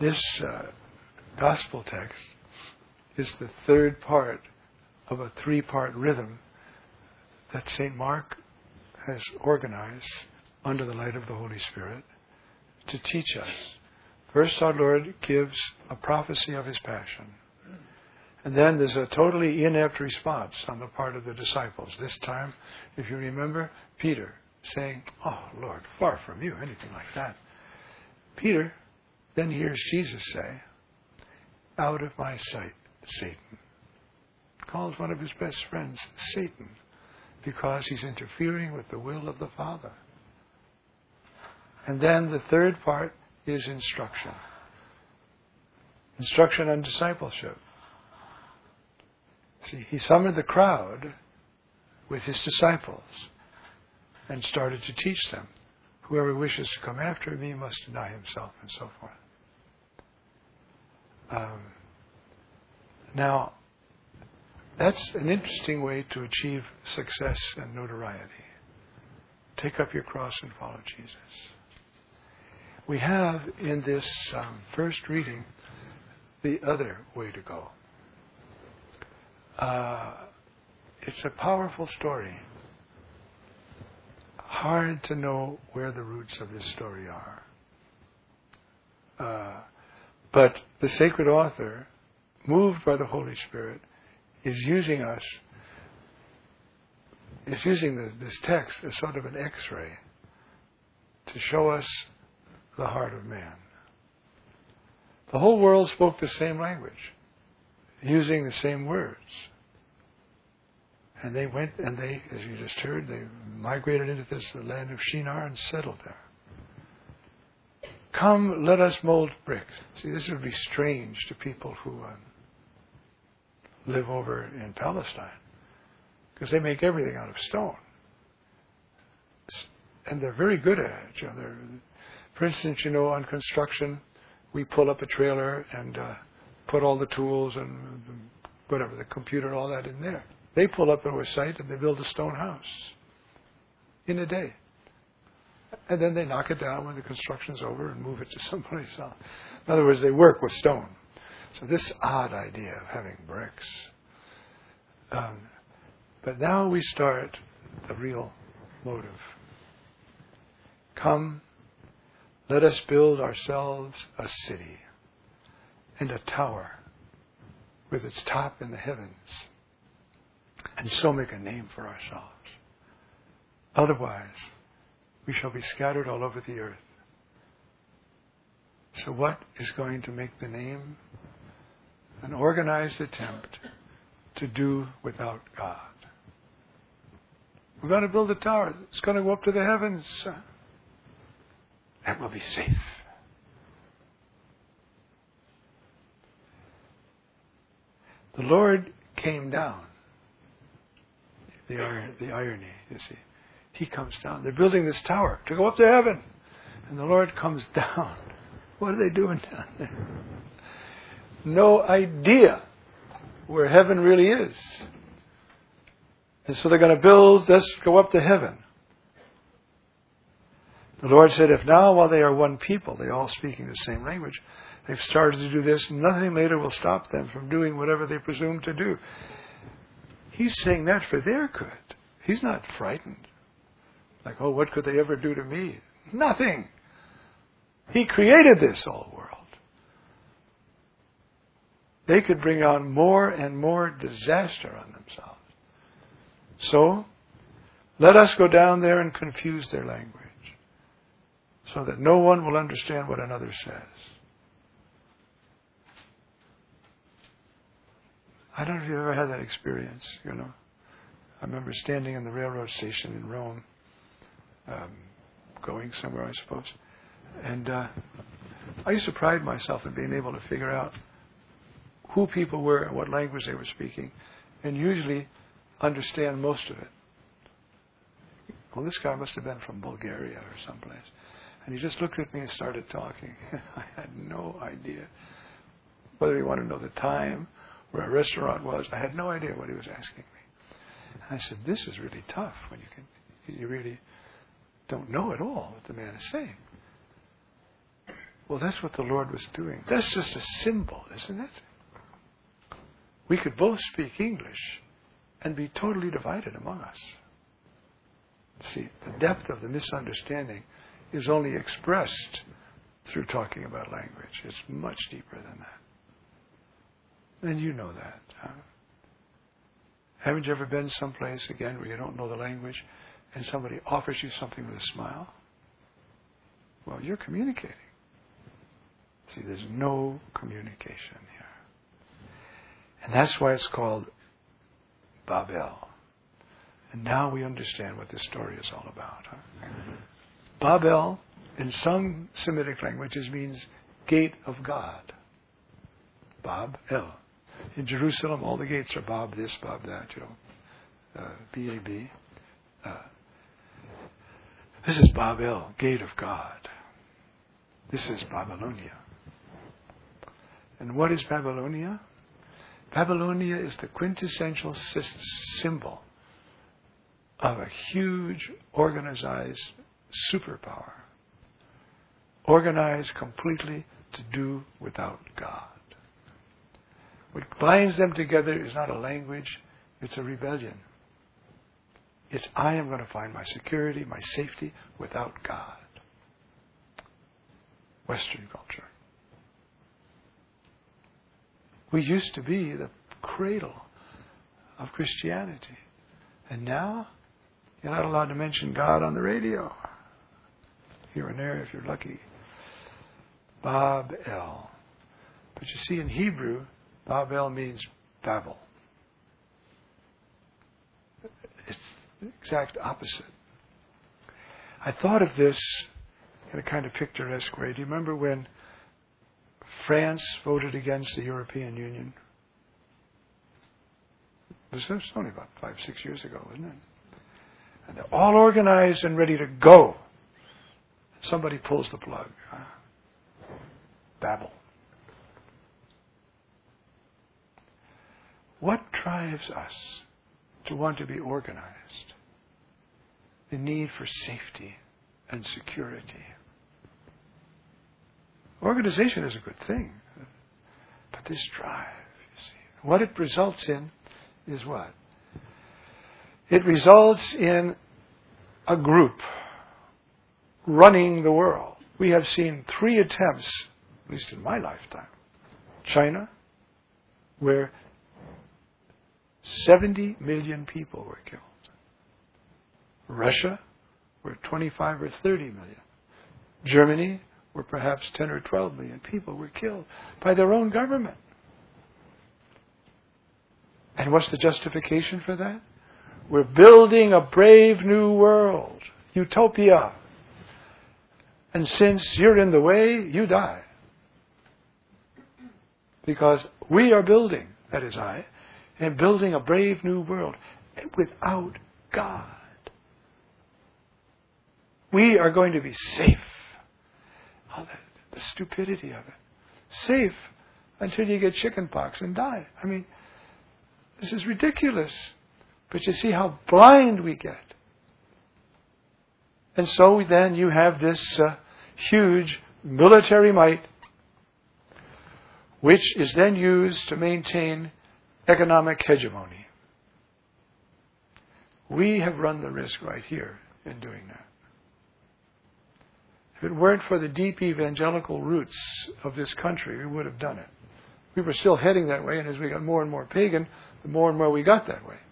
This gospel text is the third part of a three-part rhythm that St. Mark has organized under the light of the Holy Spirit to teach us. First, our Lord gives a prophecy of His passion. And then there's a totally inept response on the part of the disciples. This time, if you remember, Peter saying, "Oh, Lord, far from you," anything like that. Peter then hears Jesus say, "Out of my sight, Satan." Calls one of his best friends Satan because he's interfering with the will of the Father. And then the third part is instruction. Instruction on discipleship. See, he summoned the crowd with his disciples and started to teach them. Whoever wishes to come after me must deny himself, and so forth. Now, that's an interesting way to achieve success and notoriety. Take up your cross and follow Jesus. We have in this first reading the other way to go. It's a powerful story. Hard to know where the roots of this story are. But the sacred author, moved by the Holy Spirit, is using this text as sort of an X-ray to show us the heart of man. The whole world spoke the same language, using the same words. And they went and they, as you just heard, they migrated into the land of Shinar and settled there. Come, let us mold bricks. See, this would be strange to people who live over in Palestine, because they make everything out of stone. And they're very good at it. For instance, on construction, we pull up a trailer and put all the tools and whatever, the computer, all that in there. They pull up to a site and they build a stone house in a day. And then they knock it down when the construction's over and move it to someplace else. In other words, they work with stone. So this odd idea of having bricks. But now we start the real motive. Come, let us build ourselves a city and a tower with its top in the heavens, and so make a name for ourselves. Otherwise, we shall be scattered all over the earth. So what is going to make the name? An organized attempt to do without God. We're going to build a tower. It's going to go up to the heavens. That will be safe. The Lord came down. The irony, you see. He comes down. They're building this tower to go up to heaven. And the Lord comes down. What are they doing down there? No idea where heaven really is. And so they're going to build this, go up to heaven. The Lord said, if now, while they are one people, they all speaking the same language, they've started to do this, nothing later will stop them from doing whatever they presume to do. He's saying that for their good. He's not frightened. Like, oh, what could they ever do to me? Nothing. He created this whole world. They could bring on more and more disaster on themselves. So, let us go down there and confuse their language, so that no one will understand what another says. I don't know if you've ever had that experience, I remember standing in the railroad station in Rome, going somewhere, I suppose. And I used to pride myself in being able to figure out who people were and what language they were speaking, and usually understand most of it. Well, this guy must have been from Bulgaria or someplace. And he just looked at me and started talking. I had no idea whether he wanted to know the time, where a restaurant was. I had no idea what he was asking me. And I said, this is really tough when you really don't know at all what the man is saying. Well, that's what the Lord was doing. That's just a symbol, isn't it? We could both speak English and be totally divided among us. See, the depth of the misunderstanding is only expressed through talking about language. It's much deeper than that. And you know that. Huh? Haven't you ever been someplace, again, where you don't know the language and somebody offers you something with a smile? Well, you're communicating. See, there's no communication here. And that's why it's called Babel. And now we understand what this story is all about. Huh? Babel, in some Semitic languages, means gate of God. Bab-El. In Jerusalem, all the gates are Bab this, Bab that, B-A-B. This is Babel, gate of God. This is Babylonia. And what is Babylonia? Babylonia is the quintessential symbol of a huge, organized superpower. Organized completely to do without God. What binds them together is not a language, it's a rebellion. It's I am going to find my security, my safety without God. Western culture. We used to be the cradle of Christianity. And now, you're not allowed to mention God on the radio. Here and there, if you're lucky. Bab-El. But you see, in Hebrew, Babel means Babel. It's the exact opposite. I thought of this in a kind of picturesque way. Do you remember when France voted against the European Union? It was only about 5-6 years ago, wasn't it? And they're all organized and ready to go. Somebody pulls the plug. Babel. What drives us to want to be organized? The need for safety and security. Organization is a good thing. But this drive, you see, what it results in is what? It results in a group running the world. We have seen 3 attempts, at least in my lifetime. China, where 70 million people were killed. Russia, where 25 or 30 million. Germany, where perhaps 10 or 12 million people were killed by their own government. And what's the justification for that? We're building a brave new world, utopia. And since you're in the way, you die. Because we are building, that is I, and building a brave new world without God. We are going to be safe. Oh, the stupidity of it. Safe until you get chickenpox and die. I mean, this is ridiculous. But you see how blind we get. And so then you have this huge military might, which is then used to maintain economic hegemony. We have run the risk right here in doing that. If it weren't for the deep evangelical roots of this country, we would have done it. We were still heading that way, and as we got more and more pagan, the more and more we got that way.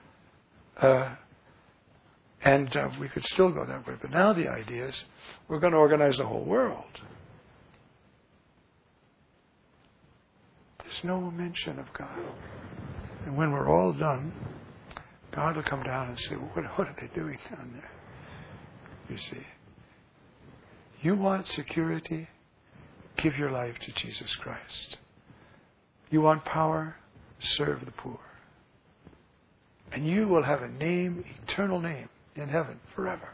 And we could still go that way. But now the idea is we're going to organize the whole world. There's no mention of God. And when we're all done, God will come down and say, well, what are they doing down there? You see. You want security? Give your life to Jesus Christ. You want power? Serve the poor. And you will have a name, eternal name, in heaven forever.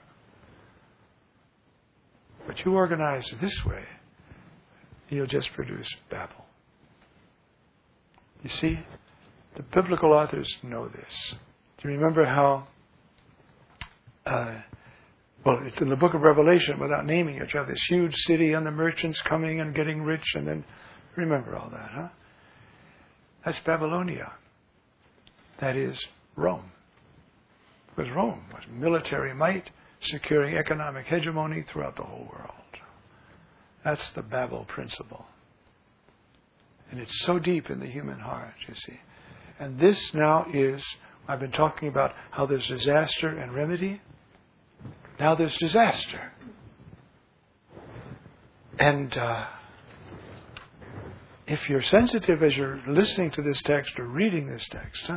But you organize this way, you'll just produce Babel. You see, the biblical authors know this. Do you remember how Well, it's in the book of Revelation, without naming it. You have this huge city and the merchants coming and getting rich, and then remember all that, huh? That's Babylonia. That is Rome. Because Rome was military might, securing economic hegemony throughout the whole world. That's the Babel principle. And it's so deep in the human heart, you see. And this now is, I've been talking about how there's disaster and remedy. Now there's disaster. And if you're sensitive as you're listening to this text or reading this text,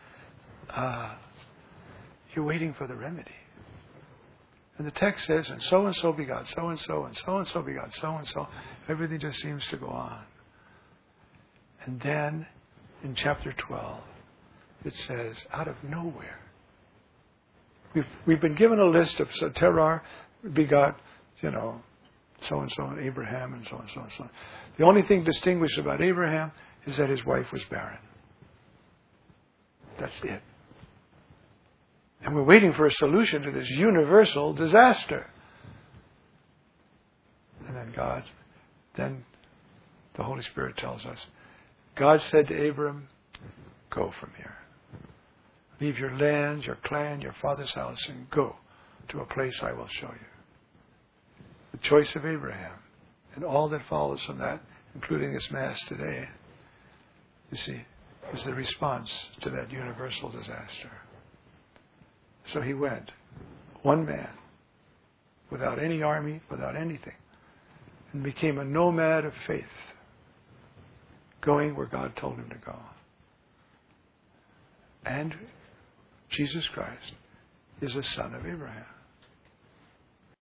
you're waiting for the remedy. And the text says, and so begot so-and-so, and so begot so-and-so. Everything just seems to go on. And then, in chapter 12, it says, out of nowhere. We've been given a list of, so Terah begot, so-and-so, and Abraham, and so-and-so, and so on. The only thing distinguished about Abraham is that his wife was barren. That's it. And we're waiting for a solution to this universal disaster. And then the Holy Spirit tells us, God said to Abram, go from here. Leave your land, your clan, your father's house, and go to a place I will show you. The choice of Abraham and all that follows from that, including this Mass today, you see, is the response to that universal disaster. So he went, one man, without any army, without anything, and became a nomad of faith, going where God told him to go. And Jesus Christ is a son of Abraham.